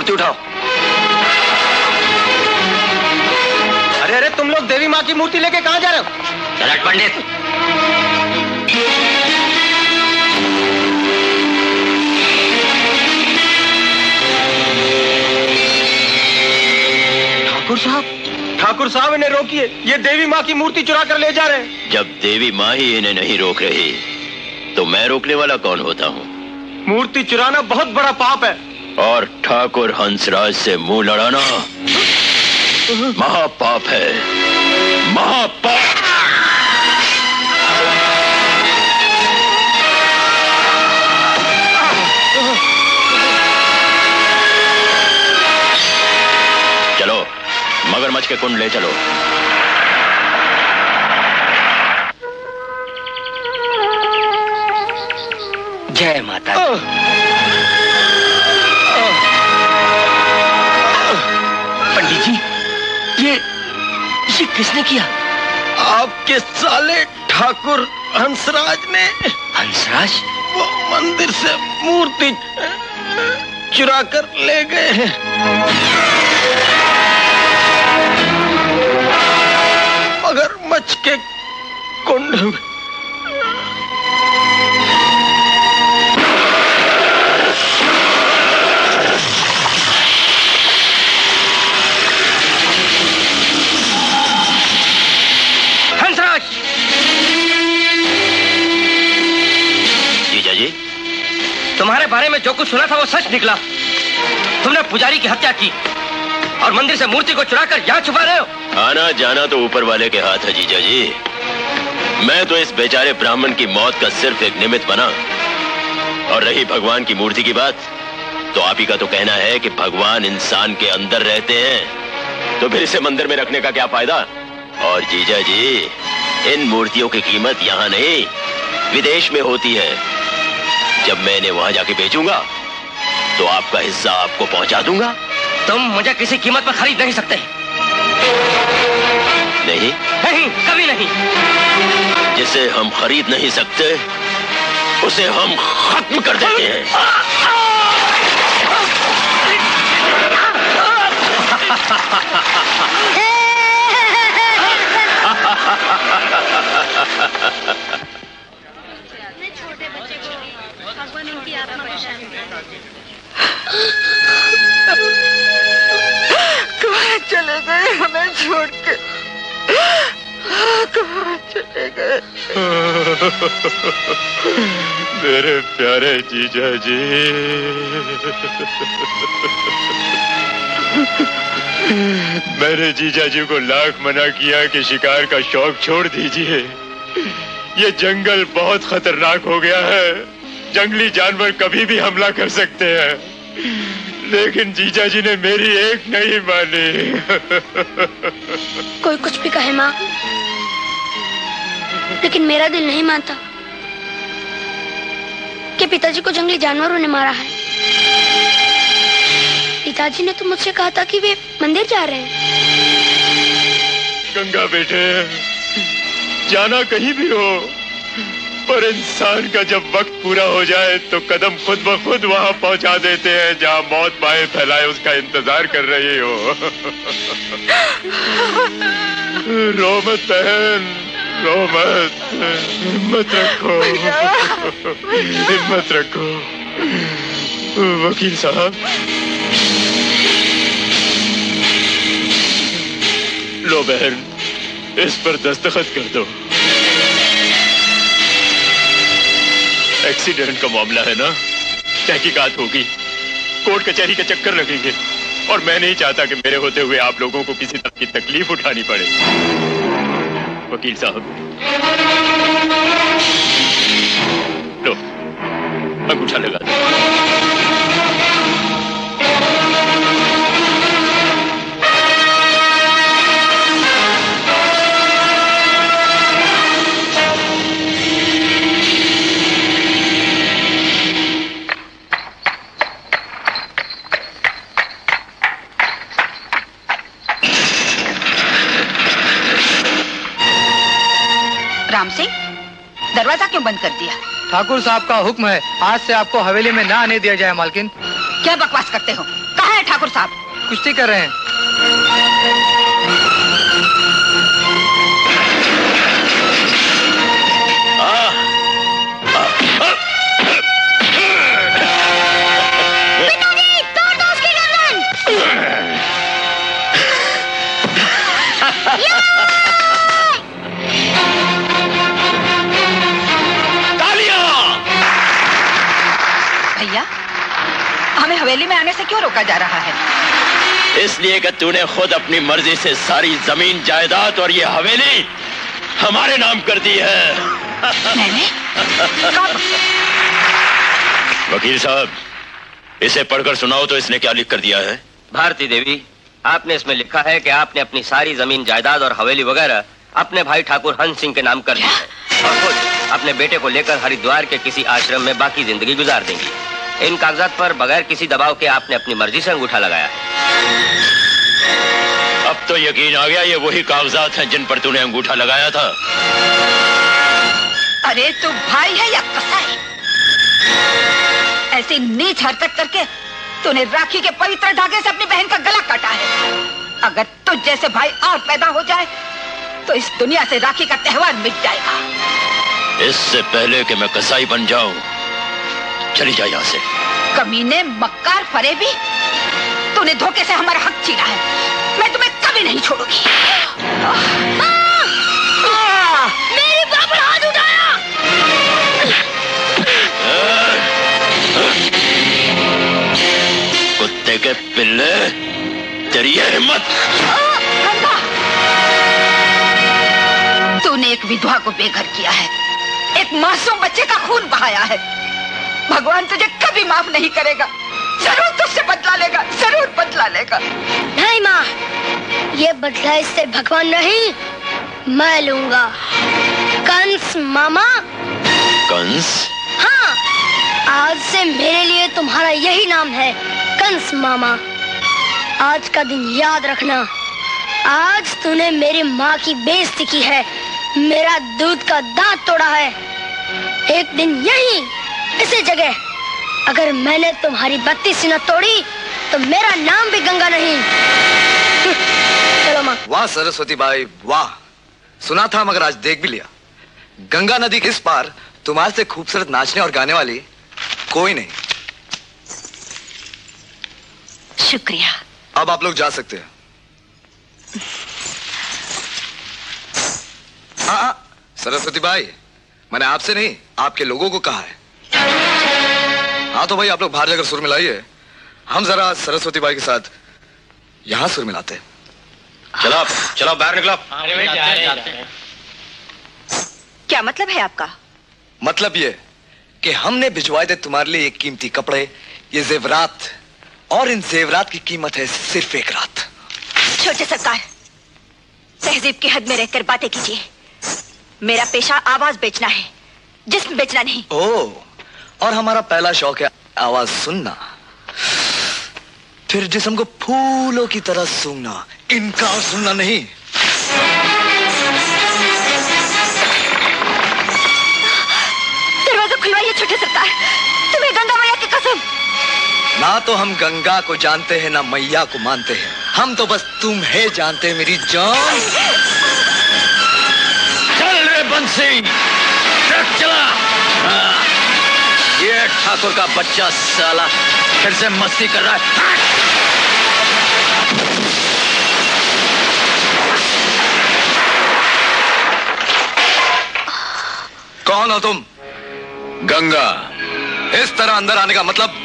मूर्ति उठाओ। अरे अरे, तुम लोग देवी माँ की मूर्ति लेके कहाँ जा रहे हो? चलट पंडित। ठाकुर साहब इन्हें रोकिए, ये देवी माँ की मूर्ति चुरा कर ले जा रहे हैं। जब देवी माँ ही इन्हें नहीं रोक रही तो मैं रोकने वाला कौन होता हूँ? मूर्ति चुराना बहुत बड़ा पाप है। और ठाकुर हंसराज से मुंह लड़ाना महापाप है, महापाप। चलो मगरमच्छ के कुंड ले चलो। जय माता। पंडित जी, ये किसने किया? आपके साले ठाकुर हंसराज ने। हंसराज? वो मंदिर से मूर्ति चुरा कर ले गए हैं। मगरमच्छ के कुंड में। तुम्हारे बारे में जो कुछ सुना था वो सच निकला। तुमने पुजारी की हत्या की और मंदिर से मूर्ति को चुराकर यहाँ छुपा रहे हो। आना जाना तो ऊपर वाले के हाथ है जीजा जी। मैं तो इस बेचारे ब्राह्मण की मौत का सिर्फ एक निमित्त बना। और रही भगवान की मूर्ति की बात, तो आप ही का तो कहना है कि भगवान इंसान के अंदर रहते हैं, तो फिर इसे मंदिर में रखने का क्या फायदा? और जीजा जी, इन मूर्तियों की कीमत यहाँ नहीं विदेश में होती है। जब मैं इन्हें वहां जाके बेचूंगा तो आपका हिस्सा आपको पहुंचा दूंगा। तुम मुझे किसी कीमत पर खरीद नहीं सकते। नहीं नहीं, कभी नहीं। जिसे हम खरीद नहीं सकते उसे हम खत्म कर देते हैं। कहाँ चले गए हमें छोड़ के? कहाँ चले गए? मेरे प्यारे जीजा जी, मैंने जीजा जी को लाख मना किया कि शिकार का शौक छोड़ दीजिए। ये जंगल बहुत खतरनाक हो गया है, जंगली जानवर कभी भी हमला कर सकते हैं, लेकिन जीजा जी ने मेरी एक नहीं मानी। कोई कुछ भी कहे माँ, लेकिन मेरा दिल नहीं मानता कि पिताजी को जंगली जानवरों ने मारा है। पिताजी ने तो मुझसे कहा था कि वे मंदिर जा रहे हैं। गंगा बेटे, जाना कहीं भी हो, पर इंसान का जब वक्त पूरा हो जाए तो कदम खुद ब खुद वहां पहुंचा देते हैं जहां मौत बाएं फैलाए उसका इंतजार कर रही हो। रो मत बहन, रो मत, हिम्मत रखो, हिम्मत रखो। वकील साहब, लो बहन, इस पर दस्तखत कर दो। एक्सीडेंट का मामला है ना, तहकीकात होगी, कोर्ट कचहरी के चक्कर लगेंगे, और मैं नहीं चाहता कि मेरे होते हुए आप लोगों को किसी तरह की तकलीफ उठानी पड़े। वकील साहब, लो अंगूठा लगा दो। राम सिंह, दरवाजा क्यों बंद कर दिया? ठाकुर साहब का हुक्म है, आज से आपको हवेली में ना आने दिया जाए। मालकिन, क्या बकवास करते हो? कहाँ है ठाकुर साहब? कुश्ती कर रहे हैं। पिताजी, तोड़ दो उसकी गर्दन। भैया, हमें हवेली में आने से क्यों रोका जा रहा है? इसलिए कि तूने खुद अपनी मर्जी से सारी जमीन जायदाद और ये हवेली हमारे नाम कर दी है। मैंने? कब? वकील साहब, इसे पढ़कर सुनाओ तो इसने क्या लिख कर दिया है। भारती देवी, आपने इसमें लिखा है कि आपने अपनी सारी जमीन जायदाद और हवेली वगैरह अपने भाई ठाकुर हंस सिंह के नाम कर दी है और खुद अपने बेटे को लेकर हरिद्वार के किसी आश्रम में बाकी जिंदगी गुजार देंगी। इन कागजात पर बगैर किसी दबाव के आपने अपनी मर्जी से अंगूठा लगाया है। अब तो यकीन आ गया ये वही कागजात हैं जिन पर तूने अंगूठा लगाया था। अरे तू भाई है या कसाई? ऐसी नीच हरकत करके तूने राखी के पवित्र धागे से अपनी बहन का गला काटा है। अगर तुझ जैसे भाई और पैदा हो जाए तो इस दुनिया से राखी का त्योहार मिट जाएगा। इससे पहले कि मैं कसाई बन जाऊं, चली जा यहाँ से। कमीने, मक्कार, फरेबी, तूने धोखे से हमारा हक छीना है। मैं तुम्हें कभी नहीं छोड़ूंगी। मेरी बाप पर हाथ उठाया। कुत्ते के पिल्ले, तेरी ये हिम्मत। तूने एक विधवा को बेघर किया है, एक मासूम बच्चे का खून बहाया है। भगवान तुझे कभी माफ नहीं करेगा। जरूर तुझसे बदला लेगा, जरूर बदला लेगा। नहीं माँ, ये बदला इससे भगवान नहीं, मैं लूंगा। कंस मामा। कंस? हाँ, आज से मेरे लिए तुम्हारा यही नाम है, कंस मामा। आज का दिन याद रखना। आज तूने मेरी माँ की बेइज्जती की है, मेरा दूध का दांत तोड़ा है। एक दिन यही इसी जगह अगर मैंने तुम्हारी बत्ती सी न तोड़ी तो मेरा नाम भी गंगा नहीं। चलो माँ। वाह सरस्वती बाई, वाह। सुना था मगर आज देख भी लिया। गंगा नदी के इस पार तुम्हारे से खूबसूरत नाचने और गाने वाली कोई नहीं। शुक्रिया। अब आप लोग जा सकते हैं। हाँ, सरस्वती बाई, मैंने आपसे नहीं आपके लोगों को कहा है। हाँ तो भाई आप लोग बाहर जाकर सुर मिलाइए, हम जरा सरस्वती बाई के साथ यहां सुर मिलाते हैं। चलो चलो बाहर निकलो। क्या मतलब है आपका? मतलब ये कि हमने भिजवाए थे तुम्हारे लिए ये कीमती कपड़े, ये जेवरात, और इन जेवरात की कीमत है सिर्फ एक रात। छोटे सरकार, तहजीब की हद में रहकर बातें कीजिए। मेरा पेशा आवाज बेचना है, जिस्म बेचना नहीं। ओह, और हमारा पहला शौक है आवाज सुनना, फिर जिस्म को फूलों की तरह सूंघना, इनकार सुनना नहीं। दरवाजा खुलवाइए छोटे सरकार, तुम्हें गंगा मैया की कसम। ना तो हम गंगा को जानते हैं ना मैया को मानते हैं, हम तो बस तुम्हें जानते हैं मेरी जान। चल रे बंसी, ट्रक चला। ये ठाकुर का बच्चा साला फिर से मस्ती कर रहा है। कौन हो तुम? गंगा। इस तरह अंदर आने का मतलब?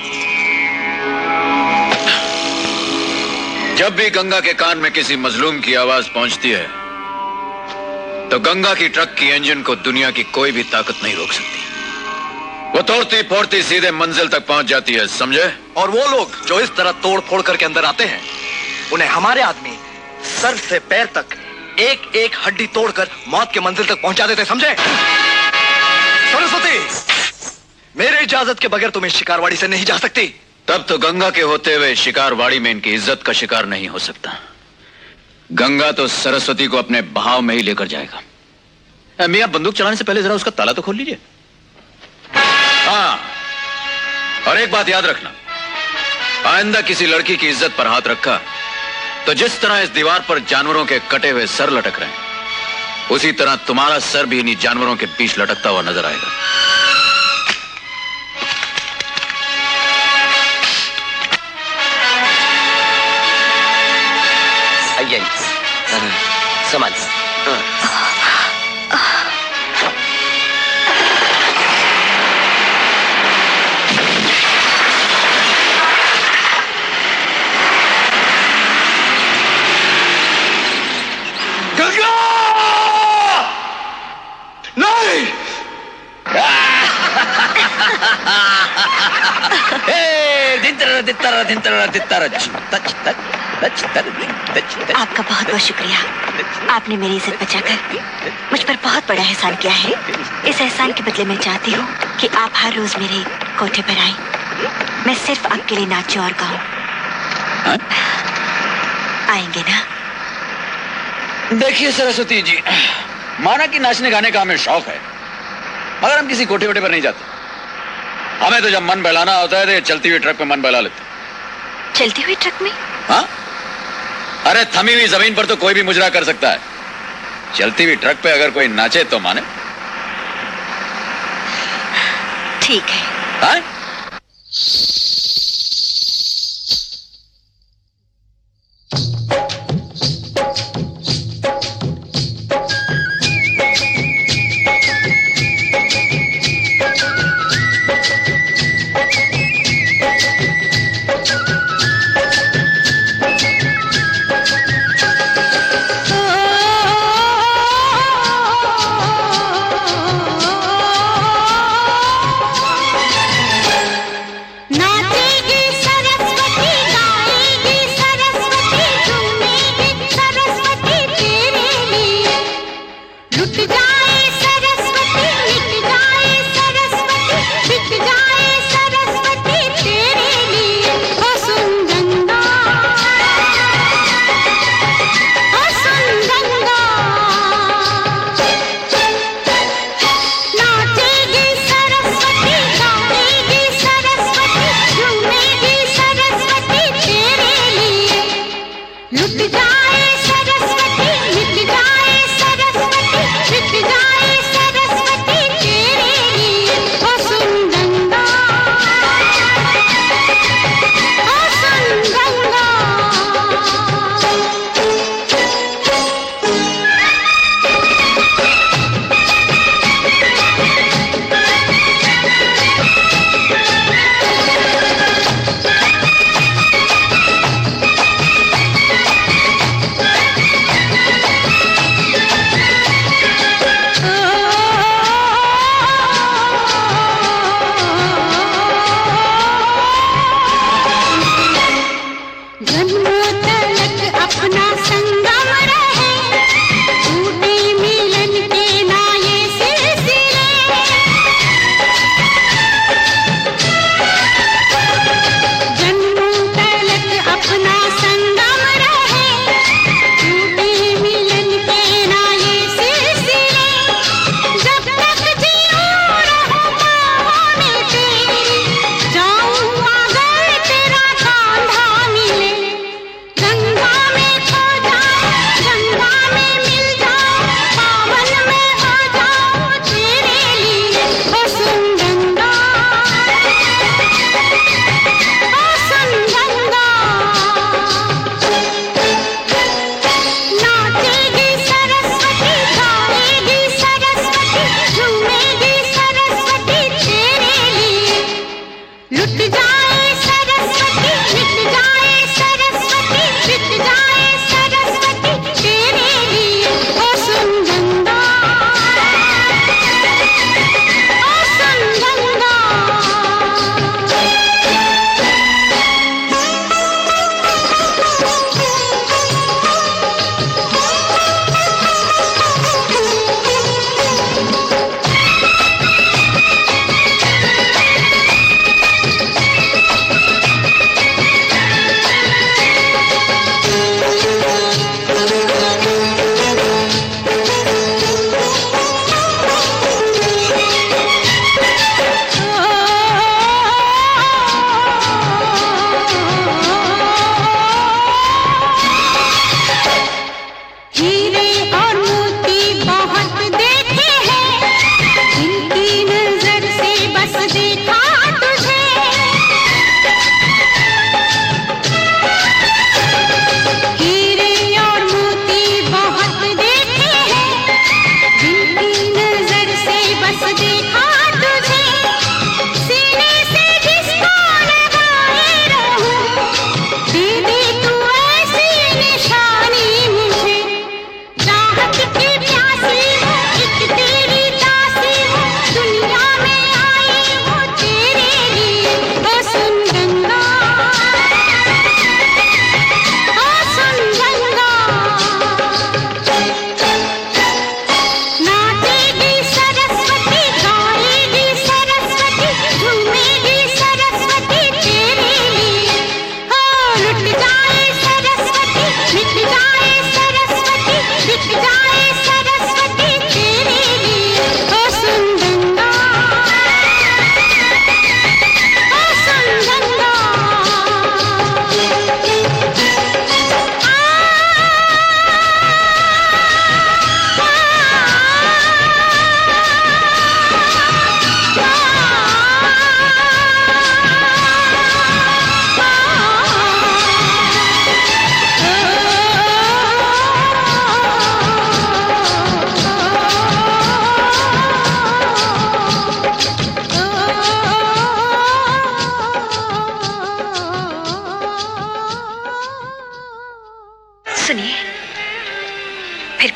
जब भी गंगा के कान में किसी मजलूम की आवाज पहुंचती है तो गंगा की ट्रक की इंजन को दुनिया की कोई भी ताकत नहीं रोक सकती। वो तोड़ती फोड़ती सीधे मंजिल तक पहुंच जाती है, समझे? और वो लोग जो इस तरह तोड़ फोड़ करके अंदर आते हैं, उन्हें हमारे आदमी सर से पैर तक एक एक हड्डी तोड़कर मौत के मंजिल तक पहुंचा देते, समझे? सरस्वती, मेरे इजाजत के बगैर तुम इस शिकारवाड़ी से नहीं जा सकती। तब तो गंगा के होते हुए शिकारवाड़ी में इनकी इज्जत का शिकार नहीं हो सकता। गंगा तो सरस्वती को अपने बहाव में ही लेकर जाएगा। मियां, बंदूक चलाने से पहले जरा उसका ताला तो खोल लीजिए। हाँ, और एक बात याद रखना, आइंदा किसी लड़की की इज्जत पर हाथ रखा तो जिस तरह इस दीवार पर जानवरों के कटे हुए सर लटक रहे हैं, उसी तरह तुम्हारा सर भी इन्हीं जानवरों के बीच लटकता हुआ नजर आएगा। आइए, संभाल। गंगा! नहीं! आपका बहुत बहुत शुक्रिया। आपने मेरी इज्जत बचाकर मुझ पर बहुत बड़ा एहसान किया है। इस एहसान के बदले मैं चाहती हूँ कि आप हर रोज मेरे कोठे पर आए। मैं सिर्फ आपके लिए नाचूं और गाऊं। आएंगे ना? देखिए सरस्वती जी, माना कि नाचने गाने का हमें शौक है, मगर हम किसी कोठे वोटे पर नहीं जाते। हमें तो जब मन बहलाना होता है तो चलती हुई ट्रक में मन बहला लेते। चलती हुई ट्रक में? हाँ, अरे थमी हुई जमीन पर तो कोई भी मुजरा कर सकता है, चलती हुई ट्रक पे अगर कोई नाचे तो माने। ठीक है। हाँ? नाच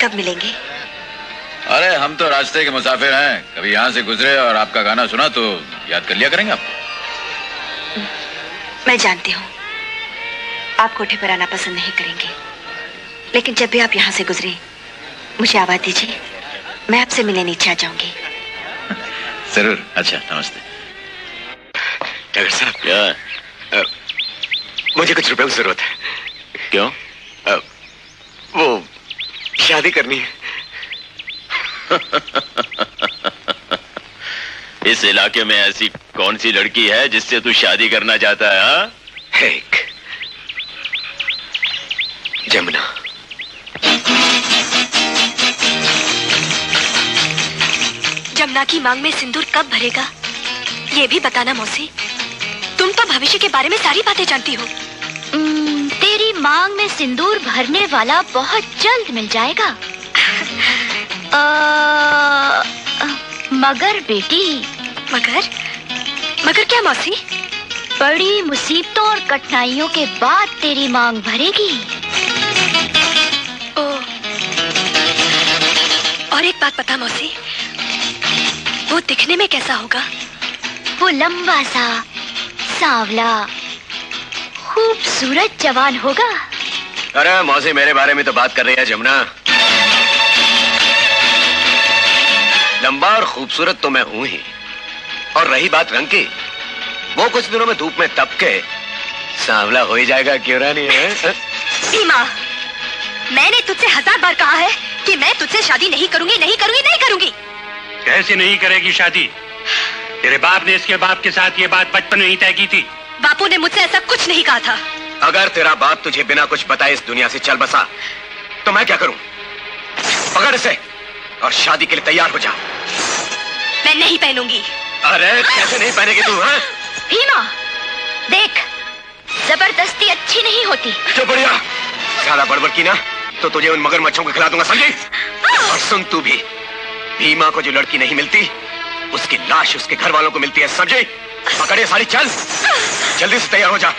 कब मिलेंगे? अरे हम तो रास्ते के मुसाफिर हैं, कभी यहाँ से गुजरे और आपका गाना सुना तो याद कर लिया करेंगे आप। मैं जानती हूँ आप कोठे पर आना पसंद नहीं करेंगे, लेकिन जब भी आप यहाँ से गुजरे मुझे आवाज दीजिए, मैं आपसे मिलने नीचे आ जाऊंगी। जरूर। अच्छा, नमस्ते। डॉक्टर साहब, क्या? मुझे कुछ रुपए की जरूरत है। क्यों? वो शादी करनी है। इस इलाके में ऐसी कौन सी लड़की है जिससे तू शादी करना चाहता है? हाँ? एक जमुना। जमुना की मांग में सिंदूर कब भरेगा ये भी बताना मौसी। तुम तो भविष्य के बारे में सारी बातें जानती हो। तेरी मांग में सिंदूर भरने वाला बहुत जल्द मिल जाएगा। मगर बेटी। मगर क्या मौसी? बड़ी मुसीबतों और कठिनाइयों के बाद तेरी मांग भरेगी। और एक बात बता मौसी, वो दिखने में कैसा होगा? वो लंबा सा, सांवला, खूबसूरत जवान होगा। अरे मौसी, मेरे बारे में तो बात कर रही है जमुना। लंबा और खूबसूरत तो मैं हूं ही, और रही बात रंग की, वो कुछ दिनों में धूप में तप के सांवला हो ही जाएगा। क्यों रानी? भीमा, मैंने तुझसे 1000 बार कहा है कि मैं तुझसे शादी नहीं करूंगी, नहीं करूंगी, नहीं करूंगी। कैसे नहीं करेगी शादी? तेरे बाप ने इसके बाप के साथ ये बात बचपन में ही तय की थी। बापू ने मुझसे ऐसा कुछ नहीं कहा था। अगर तेरा बाप तुझे बिना कुछ बताए इस दुनिया से चल बसा तो मैं क्या करूं? पकड़ इसे और शादी के लिए तैयार हो जा। मैं नहीं पहनूंगी। अरे कैसे नहीं पहनेगी तू? हाँ? भीमा, देख, जबरदस्ती अच्छी नहीं होती। जो बढ़िया, ज्यादा बड़बड़ की ना तो तुझे उन मगरमच्छों को खिला दूंगा, समझी? और सुन तू भी, भीमा को जो लड़की नहीं मिलती उसकी लाश उसके घर वालों को मिलती है, समझी? पकड़े सारी, चल जल्दी से तैयार हो जा।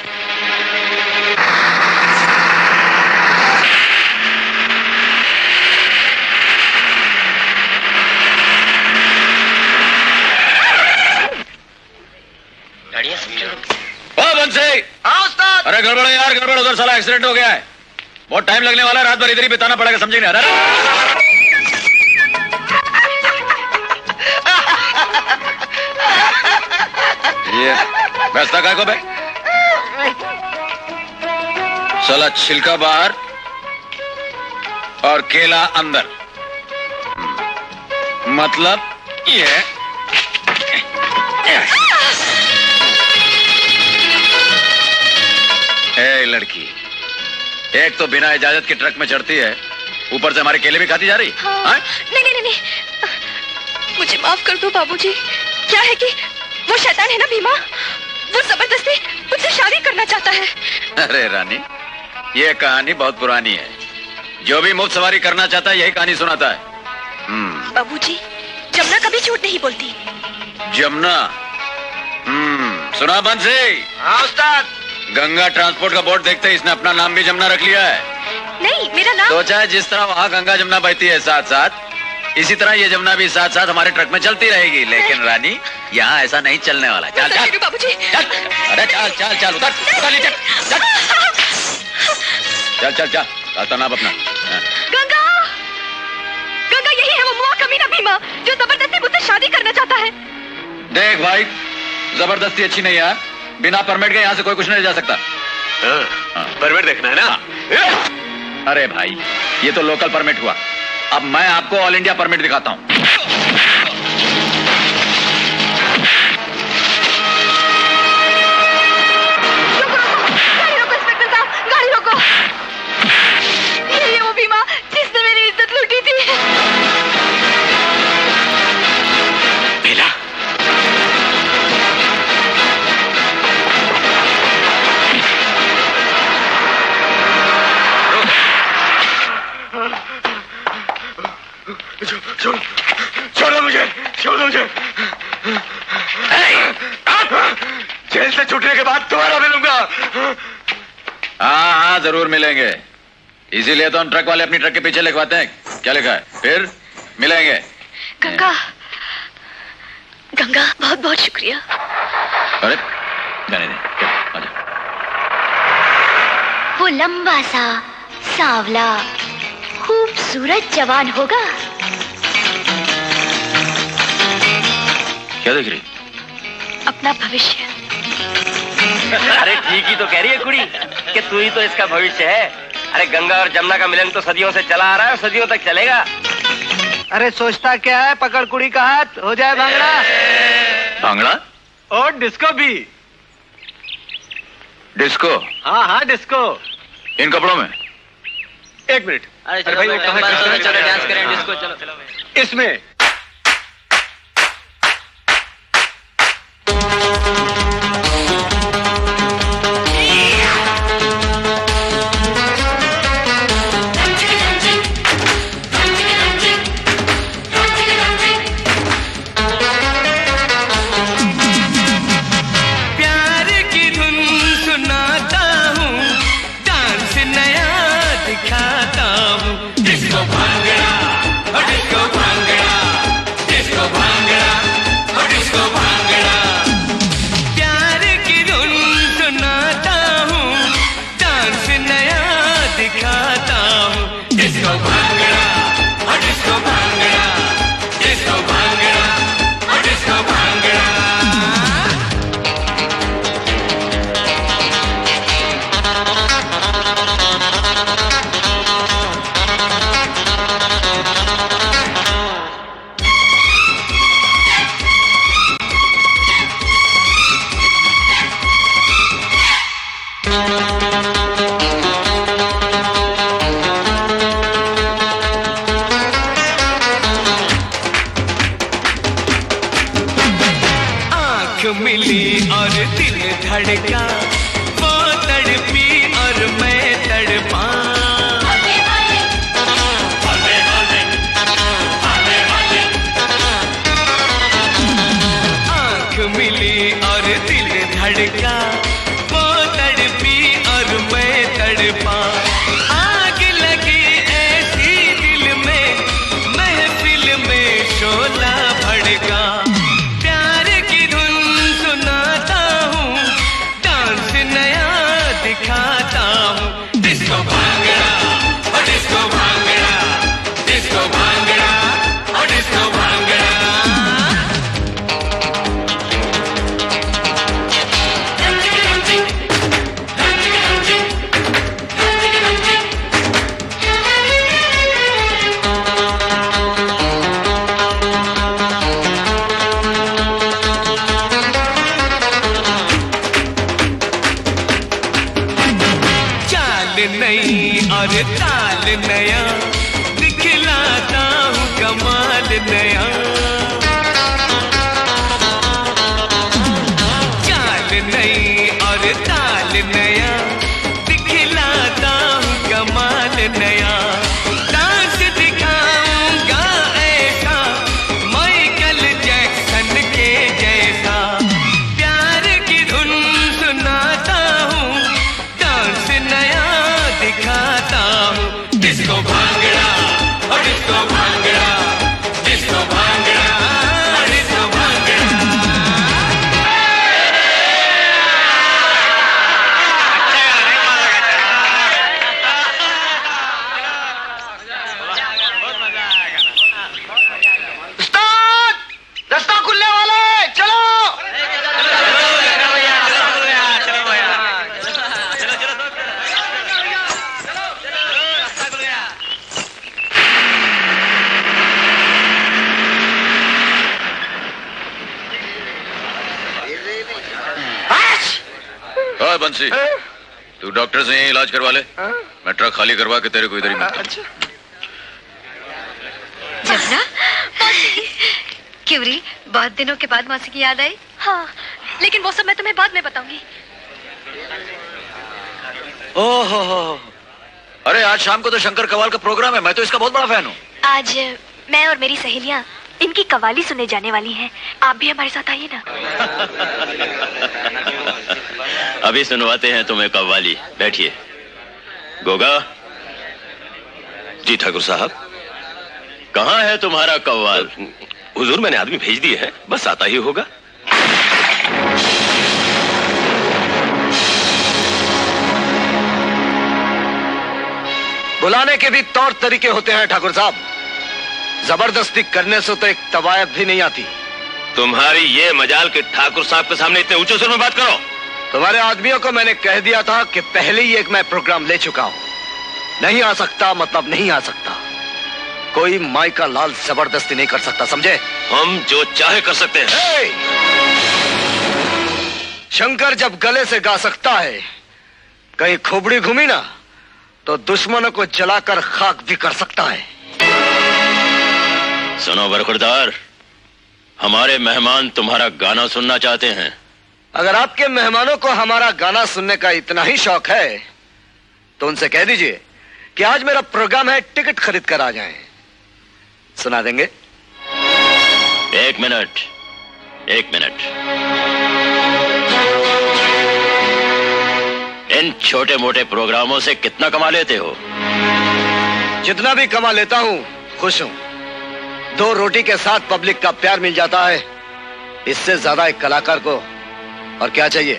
बंसी। अरे गड़बड़ है यार, गड़बड़, उधर साला एक्सीडेंट हो गया है। बहुत टाइम लगने वाला है, रात भर इधर ही बिताना पड़ेगा, समझे नहीं? ये व्यवस्था काय को बे? साला छिलका बाहर और केला अंदर, मतलब ये। ए लड़की, एक तो बिना इजाजत के ट्रक में चढ़ती है, ऊपर से हमारे केले भी खाती जा रही। हाँ? नहीं, मुझे माफ कर दो बाबूजी। क्या है कि वो शैतान है ना भीमा, वो जबरदस्ती मुझसे शादी करना चाहता है। अरे रानी, ये कहानी बहुत पुरानी है। जो भी मुफ्त सवारी करना चाहता है यही कहानी सुनाता है। बाबूजी, जमुना कभी झूठ नहीं बोलती। जमुना? सुना बंसी? हाँ उस्ताद। गंगा ट्रांसपोर्ट का बोर्ड देखते ही इसने अपना नाम भी जमुना रख लिया है। नहीं, मेरा नाम। सोचा है जिस तरह वहाँ गंगा जमुना बहती है साथ साथ, इसी तरह ये जमुना भी साथ साथ हमारे ट्रक में चलती रहेगी। लेकिन रानी, यहाँ ऐसा नहीं चलने वाला। चल चल बाबूजी, चल। अरे चल चल चल, उतर नीचे, चल चल चल, रास्ता नाप अपना। गंगा यही है वो मुआ कमीना भीमा जो जबरदस्ती मुझसे शादी करना चाहता है। देख भाई, जबरदस्ती अच्छी नहीं है। बिना परमिट के यहाँ से कोई कुछ नहीं ले जा सकता। परमिट देखना है ना? अरे भाई, ये तो लोकल परमिट हुआ, अब मैं आपको ऑल इंडिया परमिट दिखाता हूँ। गाड़ी रोको इंस्पेक्टर साहब, गाड़ी रोको। ये वो भीमा जिसने मेरी इज्जत लूटी थी। बेला, छोड़ो मुझे, छोड़ो मुझे। जेल से छूटने के बाद दोबारा मिलूंगा। हाँ हाँ, जरूर मिलेंगे। इसीलिए तो हम ट्रक वाले अपनी ट्रक के पीछे लिखवाते हैं क्या लिखा है? फिर मिलेंगे। गंगा, गंगा बहुत बहुत शुक्रिया। अरे नहीं, आजा। वो लंबा सा सांवला खूबसूरत जवान होगा। क्या देख रही? अपना भविष्य। अरे ठीक ही तो कह रही है कुड़ी कि तू ही तो इसका भविष्य है। अरे गंगा और जमुना का मिलन तो सदियों से चला आ रहा है, सदियों तक चलेगा। अरे सोचता क्या है, पकड़ कुड़ी का हाथ, हो जाए भांगड़ा। भांगड़ा? और डिस्को भी। डिस्को? हाँ हाँ डिस्को। इन कपड़ों में? एक मिनट। अरे भाई वो कहाँ? चलो डांस करें डिस्को, चलो। इसमें मिली और दिल धड़का, वो तड़पी और मैं तड़पा। आँख मिली और दिल धड़का, वो तड़पी और मैं तड़पा। आग लगी ऐसी दिल में, महफिल में शोला भड़का। दिखाता हूँ डिस्को भांगड़ा, और डिस्को भांगड़ा, डिस्को भांगड़ा, और डिस्को भांगड़ा। नहीं और ताल नया, दिखलाता हूँ कमाल नया। चाल नहीं और ताल नया, दिखलाता हूँ कमाल नया। डांस दिखाऊंगा ऐसा, माइकल जैक्सन के जैसा। प्यार की धुन सुनाता हूँ, डांस नया दिखाता हूँ। डिस्को भांगड़ा, और disco bhangra, disco bhangra, disco bhangra. रास्ता खुलने वाला है, चलो। बंसी, तू डॉक्टर से यही इलाज करवा ले। मैं ट्रक खाली करवा के तेरे को इधर ही मिलता हूं। जमुना, क्यों री, बहुत दिनों के बाद मौसी की याद आई? हाँ, लेकिन वो सब मैं तुम्हें बाद में बताऊंगी। ओहो, अरे आज शाम को तो शंकर कवाल का प्रोग्राम है, मैं तो इसका बहुत बड़ा फैन हूँ। आज मैं और मेरी सहेलियां इनकी कवाली सुनने जाने वाली हैं। आप भी हमारे साथ आइए ना। अभी सुनवाते हैं तुम्हें कव्वाली, बैठिए। गोगा जी ठाकुर साहब। कहाँ है तुम्हारा कव्वाल? हुजूर मैंने आदमी भेज दिए है, बस आता ही होगा। बुलाने के भी तौर तरीके होते हैं ठाकुर साहब। जबरदस्ती करने से तो एक तवायफ भी नहीं आती। तुम्हारी ये मजाल के ठाकुर साहब के सामने इतने ऊंचे सुर में बात करो। तुम्हारे आदमियों को मैंने कह दिया था कि पहले ही एक मैं प्रोग्राम ले चुका हूं। नहीं आ सकता मतलब नहीं आ सकता। कोई माई का लाल जबरदस्ती नहीं कर सकता, समझे? हम जो चाहे कर सकते हैं। शंकर जब गले से गा सकता है, कहीं खोपड़ी घूमी ना तो दुश्मनों को जलाकर खाक भी कर सकता है। सुनो बरखुरदार, हमारे मेहमान तुम्हारा गाना सुनना चाहते हैं। अगर आपके मेहमानों को हमारा गाना सुनने का इतना ही शौक है तो उनसे कह दीजिए कि आज मेरा प्रोग्राम है, टिकट खरीद कर आ जाएं। सुना देंगे? एक मिनट। इन छोटे मोटे प्रोग्रामों से कितना कमा लेते हो? जितना भी कमा लेता हूं खुश हूं। 2 रोटी के साथ पब्लिक का प्यार मिल जाता है, इससे ज्यादा एक कलाकार को और क्या चाहिए?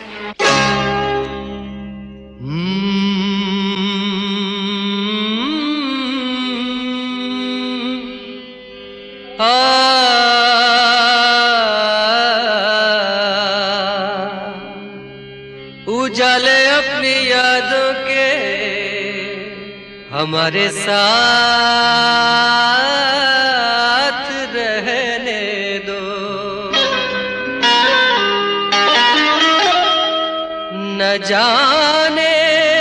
उजाले अपनी यादों के हमारे साथ रहने दो, न जाने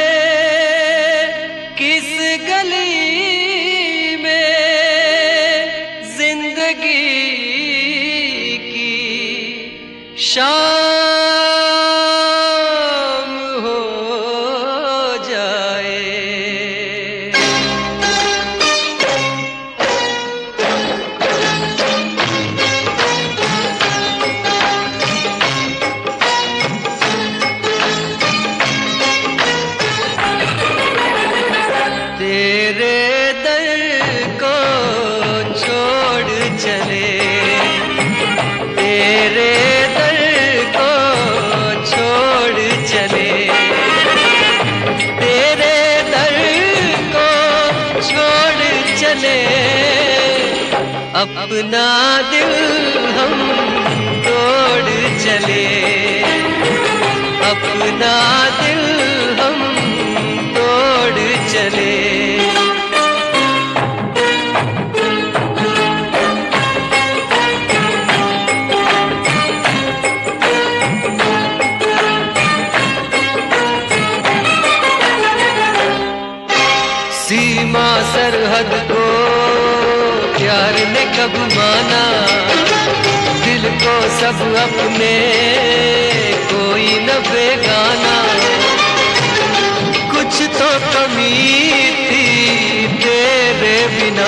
किस गली में जिंदगी की शाम हो जाए। तेरे दर को छोड़ चले, तेरे दर को छोड़ चले, तेरे दर को छोड़ चले, अपना दिल हम तोड़ चले, अपना दिल हम तोड़ चले। सीमा सरहद को प्यार ने कब माना, दिल को सब अपने कोई न बेगाना। कुछ तो कमी थी तेरे बिना,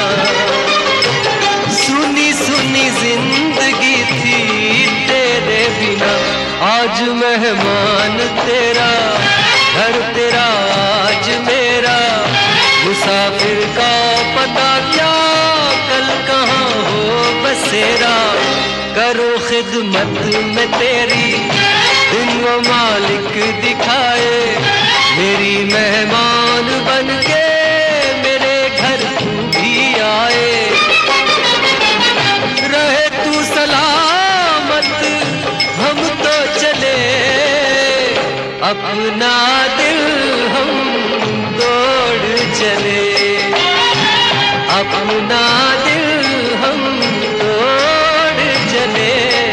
सुनी सुनी जिंदगी थी तेरे बिना। आज मेहमान तेरा, घर तेरा आज मेरा, मुसाफिर का पता क्या कल कहाँ हो बसेरा। करो खिदमत में तेरी दिन वो मालिक दिखाए, मेरी मेहमान बन के मेरे घर तू भी आए। रहे तू सलामत हम तो चले, अपना दिल हम तोड़ चले, अपना दिल हम तोड़ चले।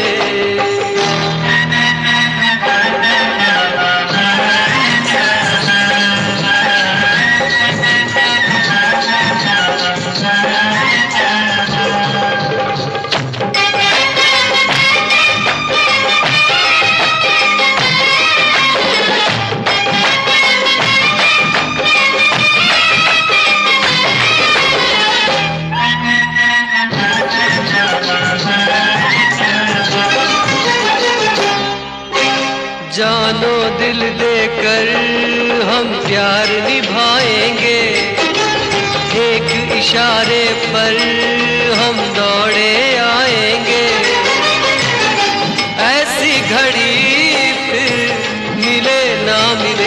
जानो दिल देकर हम प्यार निभाएंगे, एक इशारे पर करीब मिले ना मिले,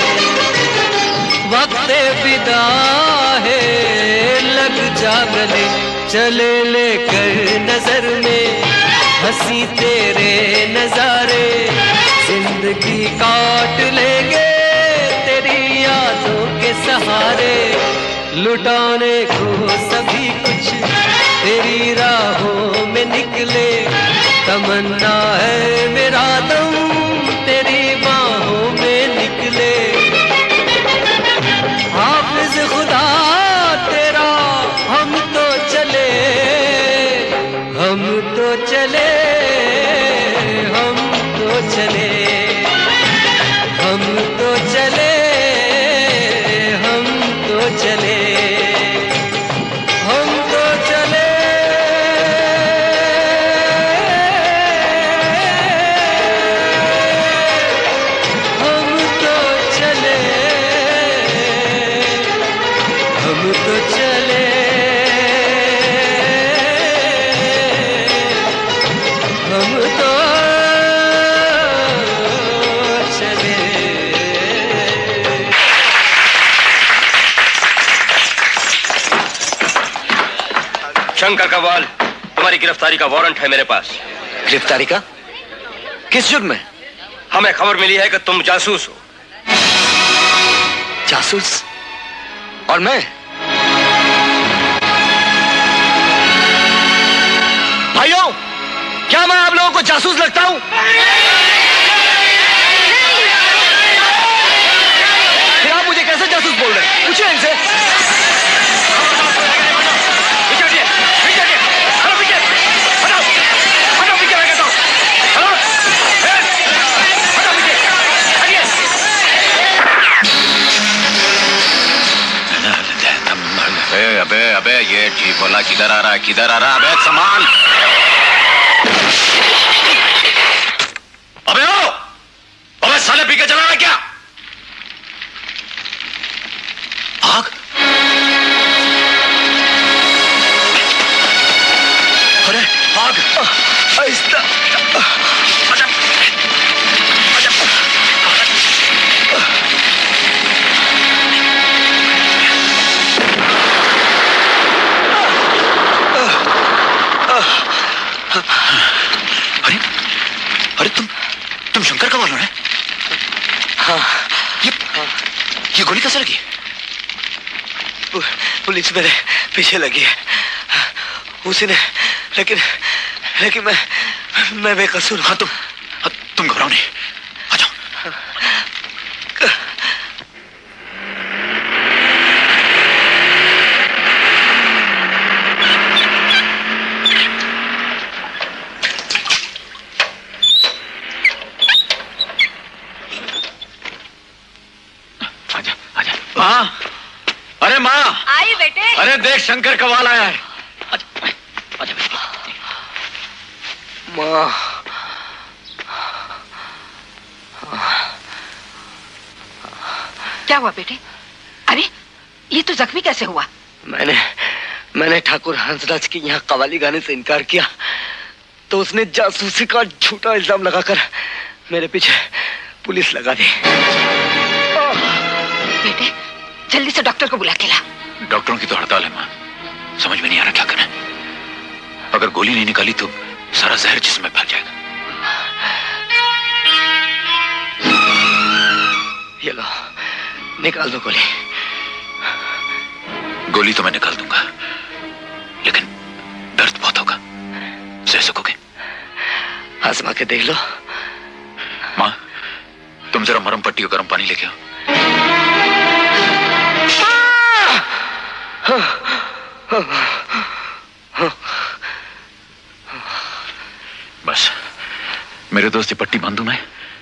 वक्त विदा है लग जा गले, चले लेकर नजर में हंसी तेरे नजारे, जिंदगी काट लेंगे तेरी यादों के सहारे, लुटाने को सभी कुछ तेरी राहों में निकले, तमन्ना है मेरा दम तेरी बाहों में निकले, हाफिज खुदा तेरा हम तो चले, हम तो चले, हम तो चले, हम तो चले, हम तो चले, हम तो चले। हम तो चले, हम तो चले, हम तो चले। शंकर कव्वाल, तुम्हारी गिरफ्तारी का वारंट है मेरे पास। गिरफ्तारी का? किस जुर्म में? हमें खबर मिली है कि तुम जासूस हो। जासूस? और मैं? भाइयों, क्या मैं आप लोगों को जासूस लगता हूं? फिर आप मुझे कैसे जासूस बोल रहे हैं? पूछिए इनसे। अबे अबे ये जी बोला किधर आ रहा है, किधर आ रहा है? अबे सामान, अबे ओ, अबे साले पी के चला रहा है क्या? आग? अरे आग! आहिस्ता। अरे अरे तुम शंकर कव्वाल हो? हाँ। ये गोली कैसे लगी? पुलिस मेरे पीछे लगी है उसी ने, लेकिन मैं बेकसूर। हाँ तुम घबराओ नहीं, आ जाओ। माँ, अरे माँ, आई बेटे। अरे देख शंकर कव्वाल आया है। माँ, क्या हुआ बेटे? अरे ये तो जख्मी कैसे हुआ? मैंने ठाकुर हंसराज की यहाँ कव्वाली गाने से इनकार किया तो उसने जासूसी का झूठा इल्जाम लगाकर मेरे पीछे पुलिस लगा दी। बेटे जल्दी से डॉक्टर को बुला के ला। डॉक्टरों की तो हड़ताल है माँ, समझ में नहीं आ रहा क्या करें। अगर गोली नहीं निकाली तो सारा जहर जिस्म में फैल जाएगा। ये लो, निकाल दो गोली। गोली तो मैं निकाल दूंगा, लेकिन दर्द बहुत होगा। सह सकोगे? आजमा के देख लो। माँ, तुम जरा मरहम पट्टी और गर्म पानी लेके आओ। बस मेरे दोस्त, ये पट्टी बांधू मैं?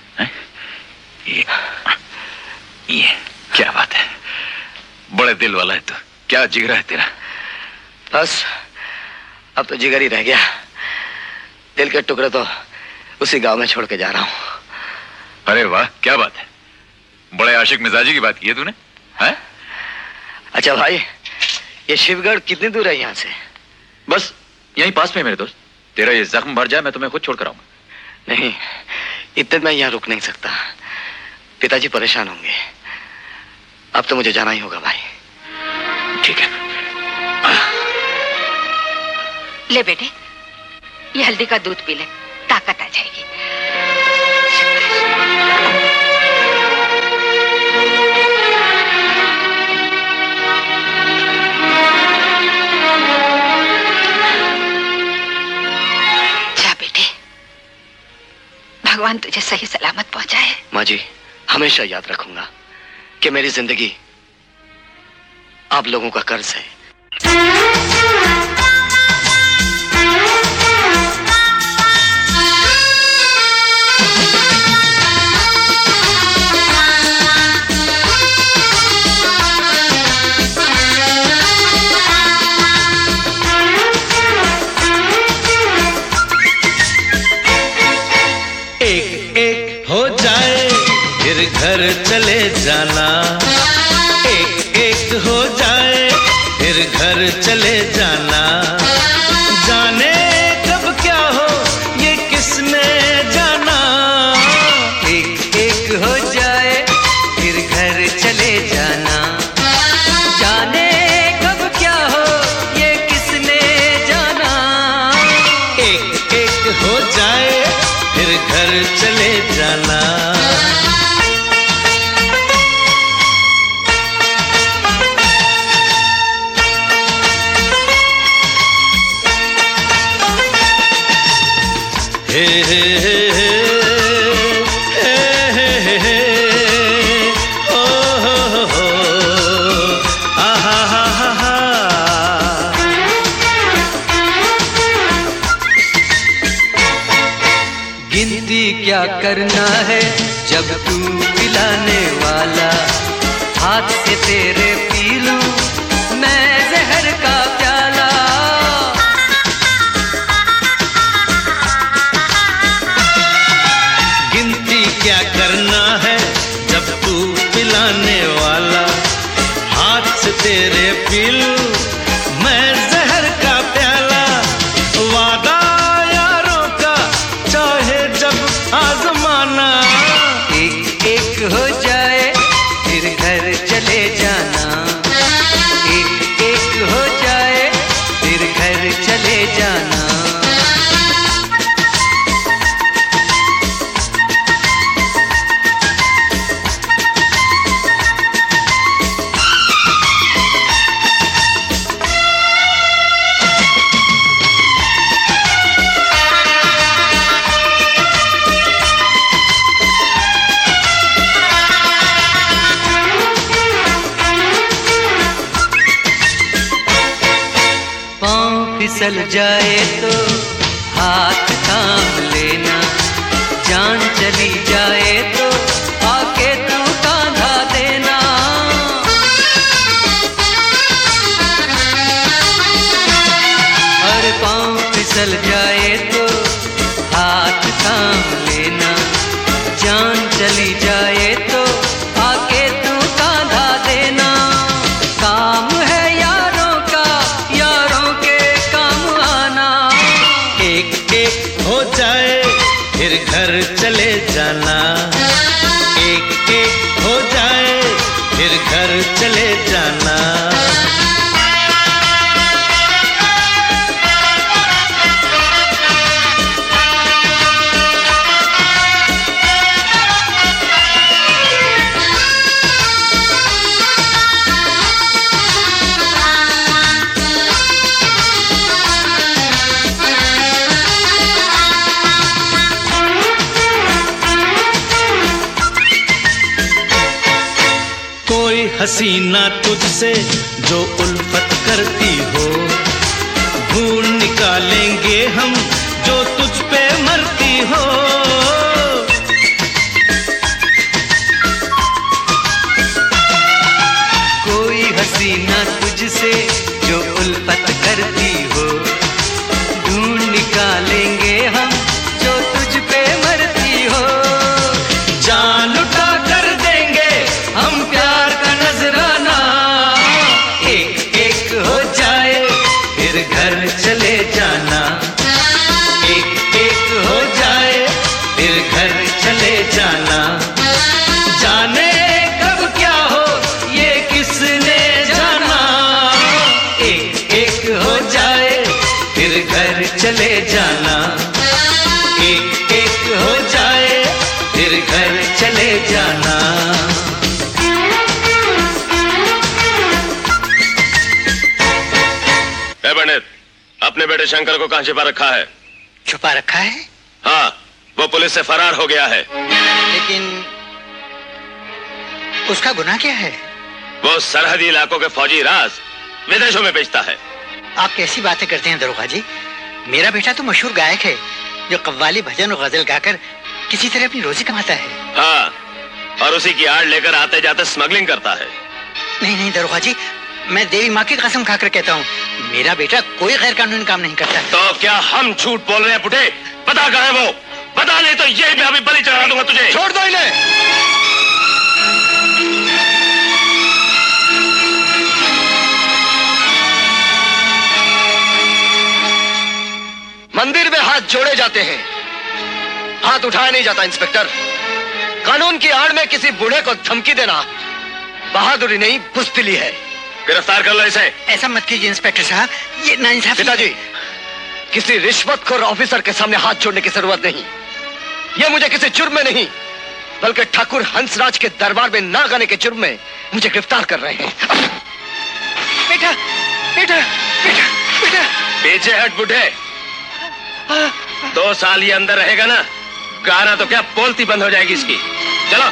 ये क्या बात है, बड़े दिल वाला है। तो क्या जिगरा है तेरा? बस अब तो जिगर ही रह गया। दिल के टुकड़े तो उसी गांव में छोड़ के जा रहा हूं। अरे वाह, क्या बात है, बड़े आशिक मिजाजी की बात की है तूने। है? अच्छा भाई, ये शिवगढ़ कितनी दूर है यहाँ से? बस यहीं पास में मेरे दोस्त। तेरा ये जख्म भर जाए मैं तुम्हें खुद छोड़ कर आऊंगा। नहीं, इतने मैं यहाँ रुक नहीं सकता। पिताजी परेशान होंगे। अब तो मुझे जाना ही होगा भाई। ठीक है। ले बेटे, ये हल्दी का दूध पी ले, ताकत आ जाएगी। जा बेटे, भगवान तुझे सही सलामत पहुंचाए। माँ जी, हमेशा याद रखूंगा कि मेरी जिंदगी आप लोगों का कर्ज है। एक एक हो जाए फिर घर चले जाना, एक एक हो जाए फिर घर चले जाना। जाने कब क्या हो ये किसने जाना। एक एक हो जाए फिर घर चले जाना, जाने कब क्या हो ये किसने जाना। एक एक हो जाए फिर घर चले जाना। हे हे हे हे हे हे हे ओ हो आहा हा हा हा। गिनती क्या करना है जब तू पिलाने वाला, हाथ से तेरे पी लूं मैं जहर का प्याला। गिनती क्या करना है जब तू पिलाने वाला, हाथ से तेरे पी लूं मैं जहर का प्याला। वादा यारों का चाहे जब आजमाना, एक एक हो जाए फिर घर चले जाना, एक एक हो जाए फिर घर चले जाना। फिसल जाए तो हाथ थाम लेना, जान चली जाए तो आके तू कांधा देना। और पाँव फिसल जाए तो हाथ थाम लेना, जान चली जाए तो आके तू कांधा देना। काम है यारों का, यारों के काम आना। एक एक हो जाए फिर घर चले जाना, एक एक हो जाए फिर घर चले जाना। कोई हसीना तुझसे जो उल्फत करती हो, ढूंढ निकालेंगे हम जो तुझ पे मरती हो। कोई हसीना तुझसे जो उल्फत करती हो, ढूंढ निकालेंगे हम जो तुझ पे मरती हो। जान लुटा कर देंगे हम प्यार का नजराना, एक एक हो जाए फिर घर चले जाना, एक एक हो जाए फिर घर चले चले जाना। पंडित, अपने बेटे शंकर को कहां छिपा रखा है? छुपा रखा है? हाँ, वो पुलिस से फरार हो गया है। लेकिन उसका गुनाह क्या है? वो सरहदी इलाकों के फौजी राज विदेशों में बेचता है। आप कैसी बातें करते हैं दरोगा जी? मेरा बेटा तो मशहूर गायक है जो कव्वाली, भजन और गजल गाकर किसी तरह अपनी रोजी कमाता है। हाँ, और उसी की आड़ लेकर आते जाते स्मगलिंग करता है। नहीं नहीं दरोगा जी, मैं देवी माँ की कसम खाकर कहता हूँ, मेरा बेटा कोई गैर कानूनी काम नहीं करता। तो क्या हम झूठ बोल रहे हैं बुढ़े? बता कहाँ है वो? बता, नहीं तो ये मैं अभी बलि चढ़ा दूंगा तुझे। छोड़ दो इन्हें। मंदिर में हाथ जोड़े जाते हैं, हाथ उठाया नहीं जाता। इंस्पेक्टर, कानून की आड़ में किसी बूढ़े को धमकी देना बहादुरी नहीं, बुज़दिली है। गिरफ्तार कर लो इसे। ऐसा मत कीजिए इंस्पेक्टर साहब, ये नाइंसाफी। पिताजी, किसी रिश्वतखोर ऑफिसर के सामने हाथ जोड़ने की जरूरत नहीं। ये मुझे किसी जुर्म में नहीं, बल्कि ठाकुर हंसराज के दरबार में ना गाने के जुर्म में मुझे गिरफ्तार कर रहे हैं। बेटा बेटा बेटा बेटा, पीछे हट बुढ़े। 2 साल ये अंदर रहेगा ना, गाना तो क्या बोलती बंद हो जाएगी इसकी। चलो।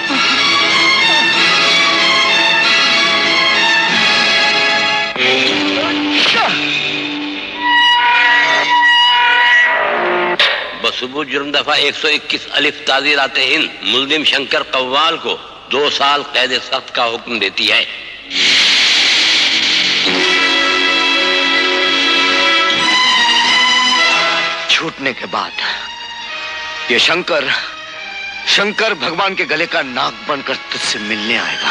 बसुबू जुर्म दफा 121 अलिफ ताज़ीरात हिंद मुल्जिम शंकर कव्वाल को 2 साल कैद सख्त का हुक्म देती है। छूटने के बाद ये शंकर भगवान के गले का नाग बनकर तुझसे मिलने आएगा।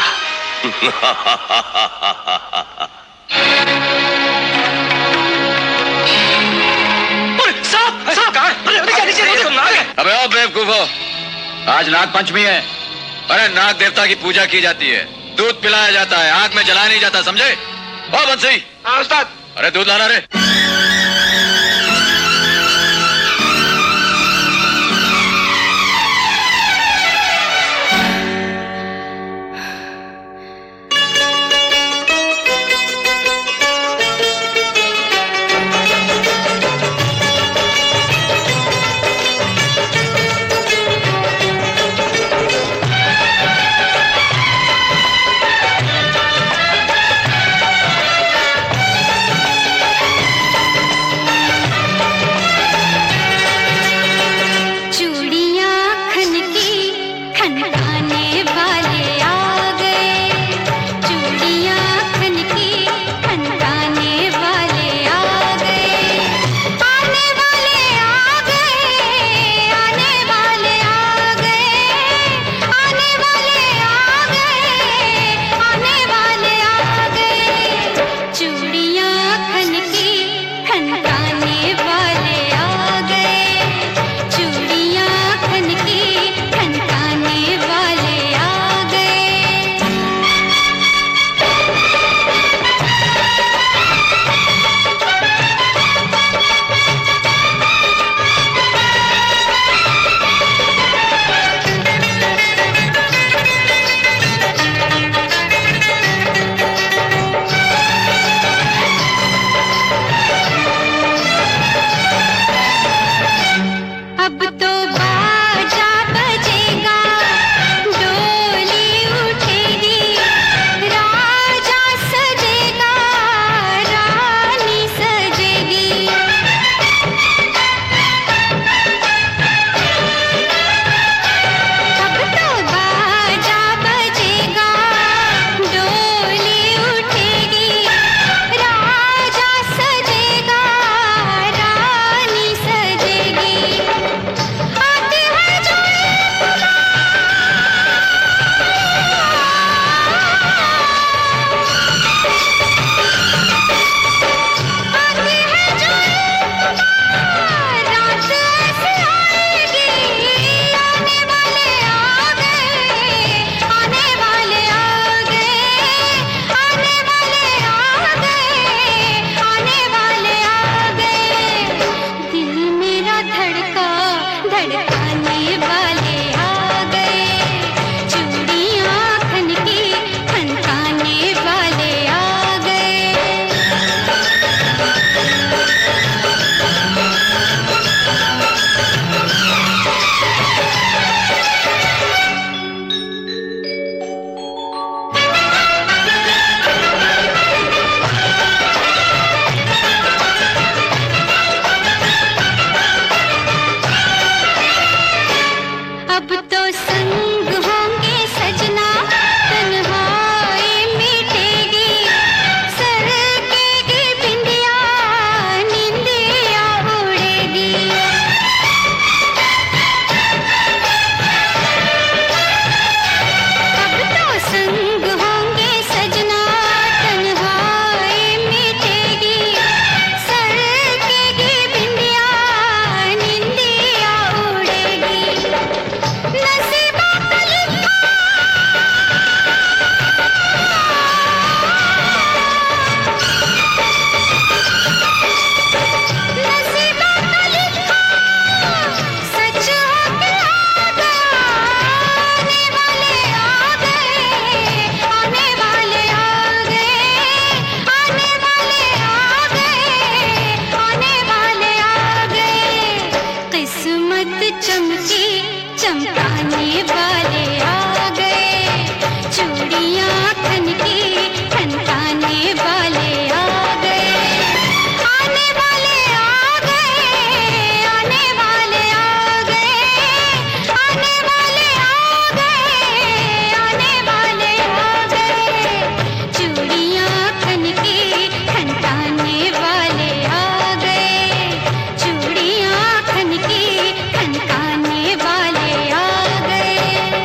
अबे ओ बेवकूफो, आज नाग पंचमी है। अरे नाग देवता की पूजा की जाती है, दूध पिलाया जाता है, आग में जलाया नहीं जाता, समझे? ओ बंसी। हाँ उस्ताद। अरे दूध लाना रे। संग होंगे सजना, तन्हाई मिटेगी, सरकेगी बिंदिया, निंदिया उड़ेगी। अब तो संग होंगे सजना, तन्हाई मिटेगी, सरकेगी बिंदिया, निंदिया उड़ेगी। नसीबा का लिखा, नसीबा का लिखा सच होके आ गया। आने वाले आ गए, आने वाले आ गए, आने वाले आ गए, आने वाले आ गए। किस्मत चमकी, चमकाने वाले आ गए, चूड़ियां खनकी, खनकाने वाले आ गए। आने वाले आ गए, आने वाले आ गए, आने वाले आ गए, आने वाले आ गए। चूड़ियां खनकी, खनकाने वाले आ गए, चूड़ियां खनकी, खनकाने वाले आ गए।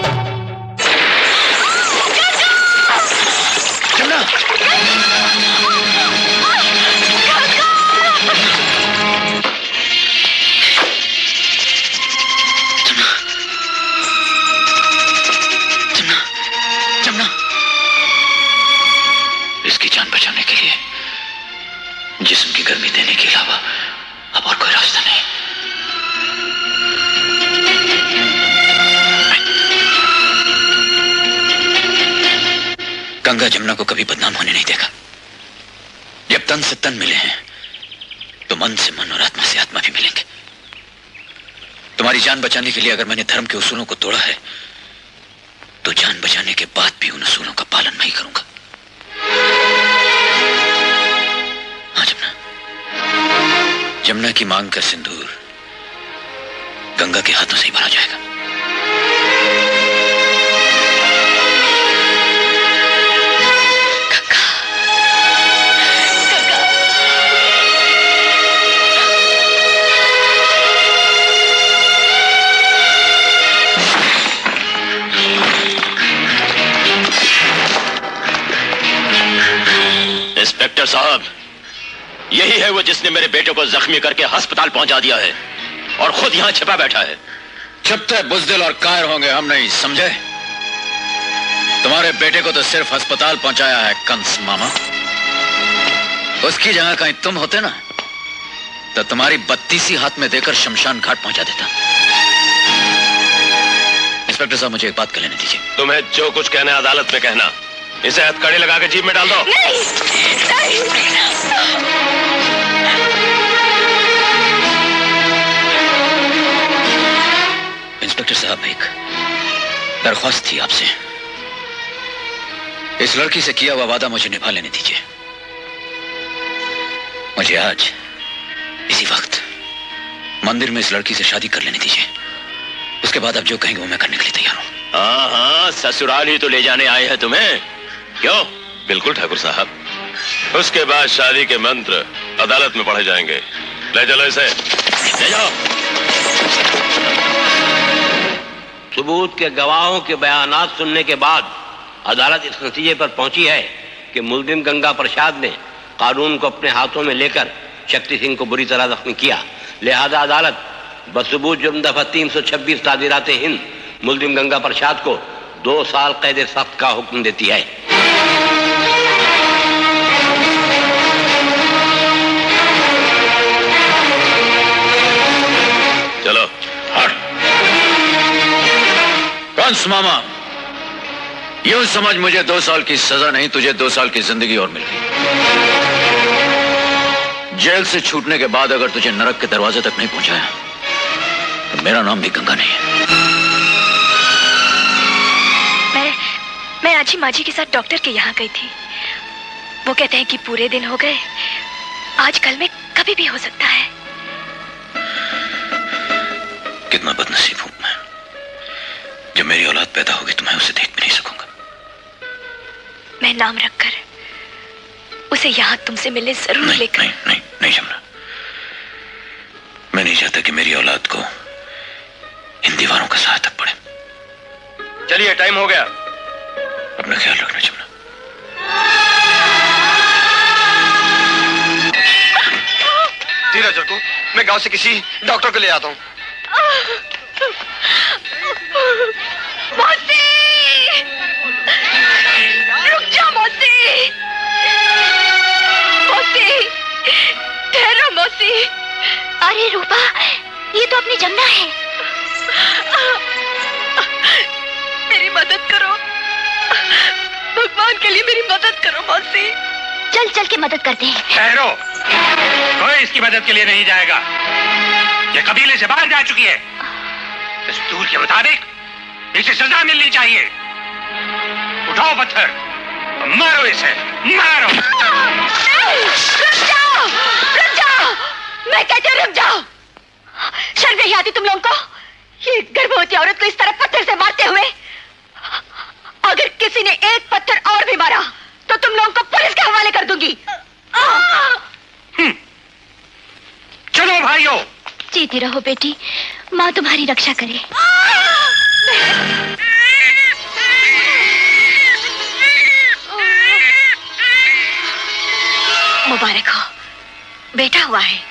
जमुना! जमुना! इसकी जान बचाने के लिए जिस्म की गर्मी देने के अलावा अब और कोई रास्ता नहीं। गंगा जमुना को कभी बदनाम होने नहीं देगा। जब तन से तन मिले हैं तो मन से मन और आत्मा से आत्मा भी मिलेंगे। तुम्हारी जान बचाने के लिए अगर मैंने धर्म के उसूलों को तोड़ा है तो जान बचाने के बाद भी उन उसूलों का पालन नहीं करूंगा। हाँ जमुना, जमुना की मांग का सिंदूर गंगा के हाथों से ही भरा जाएगा। इंस्पेक्टर साहब, यही है वो जिसने मेरे बेटे को जख्मी करके अस्पताल पहुंचा दिया है और खुद यहां छिपा बैठा है। छुपते बुजदिल और कायर होंगे हम नहीं, समझे? तुम्हारे बेटे को तो सिर्फ अस्पताल पहुंचाया है कंस मामा। उसकी जगह कहीं तुम होते ना तो तुम्हारी 32 हाथ में देकर शमशान घाट पहुंचा देता। इंस्पेक्टर साहब, मुझे एक बात कर लेने दीजिए। तुम्हें जो कुछ कहना है अदालत में कहना। इसे हथकड़ी लगा के जीप में डाल दो। नहीं, नहीं। इंस्पेक्टर साहब, एक दरख्वास्त थी आपसे। इस लड़की से किया हुआ वादा मुझे निभा लेने दीजिए। मुझे आज इसी वक्त मंदिर में इस लड़की से शादी कर लेने दीजिए। उसके बाद आप जो कहेंगे वो मैं करने के लिए तैयार हूं। हाँ हाँ, ससुराल ही तो ले जाने आए हैं तुम्हें, क्यों? बिल्कुल ठाकुर साहब, उसके बाद शादी के मंत्र अदालत में पढ़े जाएंगे। ले चलो इसे, ले जाओ। सबूत के गवाहों के बयानात सुनने के बाद अदालत इस नतीजे पर पहुंची है कि मुल्जिम गंगा प्रसाद ने कानून को अपने हाथों में लेकर शक्ति सिंह को बुरी तरह जख्मी किया। लिहाजा अदालत बसबूत जुर्म दफा 326 तादीरात हिंद मुल्जिम गंगा प्रसाद को 2 साल कैद सख्त का हुक्म देती है। चलो हट। कंस मामा, यूं समझ मुझे 2 साल की सजा नहीं, तुझे 2 साल की जिंदगी और मिल गई। जेल से छूटने के बाद अगर तुझे नरक के दरवाजे तक नहीं पहुंचाया तो मेरा नाम भी गंगा नहीं है। मैं आज ही माँ जी के साथ डॉक्टर के यहाँ गई थी। वो कहते हैं कि पूरे दिन हो गए, आज कल में कभी भी हो सकता है। कितना बदनसीब हूं मैं जब मेरी औलाद पैदा होगी तो मैं उसे देख भी नहीं सकूंगा। मैं नाम रखकर उसे यहाँ तुमसे मिलने जरूर लेकर। नहीं जमुना, मैं नहीं चाहता कि मेरी औलाद को इन दीवारों का सहारा पड़े। चलिए, टाइम हो गया। अपना ख्याल रखना जमुना। धीरज रखो, मैं गांव से किसी डॉक्टर को ले आता हूँ। मौसी! रुक जाओ मौसी! मौसी! ठहरो मौसी! अरे रूपा, ये तो अपनी जमुना है। मेरी मदद करो, भगवान के लिए मेरी मदद करो मौसी। चल चल के मदद करते हैं। ठहरो, कोई इसकी मदद के लिए नहीं जाएगा। ये कबीले से बाहर जा चुकी है। दस्तूर के मुताबिक इसे सजा मिलनी चाहिए। उठाओ पत्थर, मारो इसे, मारो। रुक जाओ, रुक जाओ, मैं कहती हूँ रुक जाओ। शर्म नहीं आती तुम लोगों को? ये गर्भवती औरत को इस तरह पत्थर से मारते हुए? अगर किसी ने एक पत्थर और भी मारा तो तुम लोगों को पुलिस के हवाले कर दूंगी। चलो भाइयों। जीती रहो बेटी, माँ तुम्हारी रक्षा करे। मुबारक हो, बेटा हुआ है।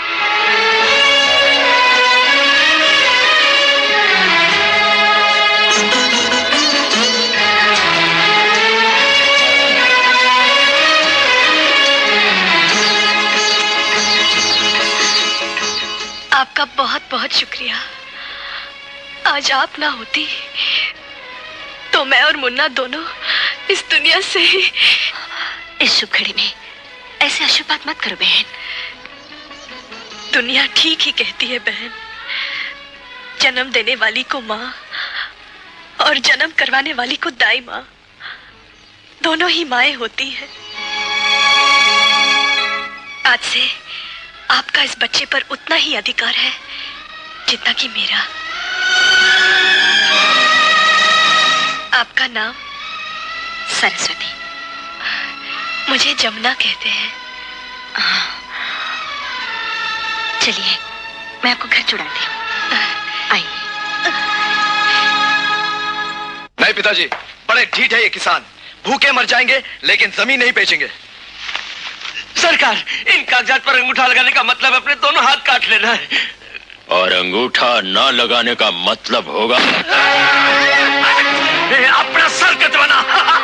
आपका बहुत बहुत शुक्रिया। आज आप ना होती तो मैं और मुन्ना दोनों इस दुनिया से ही। इस शुभ घड़ी में ऐसे अशुभ बात मत करो बहन। दुनिया ठीक ही कहती है बहन, जन्म देने वाली को माँ और जन्म करवाने वाली को दाई माँ, दोनों ही माएं होती हैं। आज से आपका इस बच्चे पर उतना ही अधिकार है जितना कि मेरा। आपका नाम? सरस्वती। मुझे जमुना कहते हैं। चलिए, मैं आपको घर छुड़ाती हूँ। आइए। नहीं पिताजी, बड़े ढीठ है ये किसान। भूखे मर जाएंगे लेकिन जमीन नहीं बेचेंगे। सरकार, इन कागजात पर अंगूठा लगाने का मतलब अपने दोनों हाथ काट लेना है। और अंगूठा ना लगाने का मतलब होगा अपना सर कटवाना।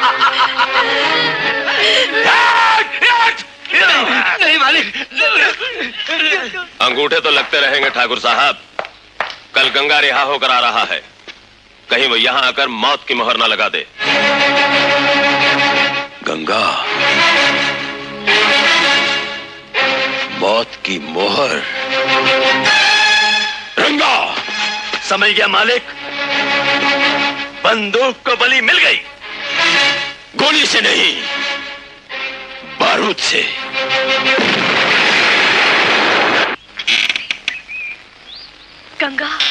नहीं मालिक। अंगूठे तो लगते रहेंगे ठाकुर साहब। कल गंगा रिहा होकर आ रहा है, कहीं वो यहां आकर मौत की मोहर ना लगा दे। गंगा, मौत की मोहर? रंगा, समझ गया मालिक। बंदूक को बलि मिल गई। गोली से नहीं, बारूद से। गंगा,